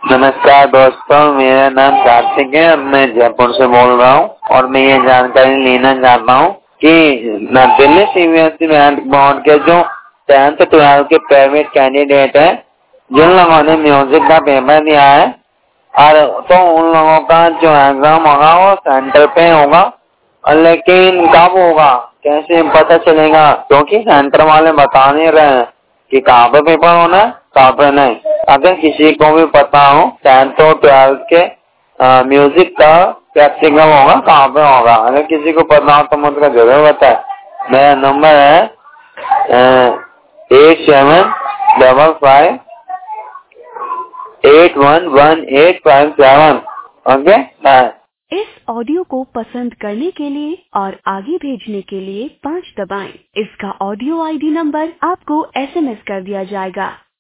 नमस्कार दोस्तों, मेरा नाम कार्तिक है और मैं जयपुर से बोल रहा हूँ और मैं ये जानकारी लेना चाहता हूँ कि दिल्ली सीबीएसई बोर्ड के जो 10th 12th के प्राइवेट कैंडिडेट है, जिन लोगों ने म्यूजिक का पेपर दिया है और तो उन लोगों का जो एग्जाम होगा वो सेंटर पे होगा, लेकिन कब होगा कैसे पता चलेगा? क्योंकि सेंटर वाले बता नहीं रहे हैं कि कहाँ पे पेपर होना है, कहाँ पे नहीं। अगर किसी को भी पता हो 10th और 12th के म्यूजिक का प्रैक्टिकल होगा कहाँ पे होगा, अगर किसी को पता हो तो मुझको जरूर बताए। मेरा नंबर है 8755811857। Okay, bye. इस ऑडियो को पसंद करने के लिए और आगे भेजने के लिए 5 दबाएं। इसका ऑडियो आईडी नंबर आपको SMS कर दिया जाएगा।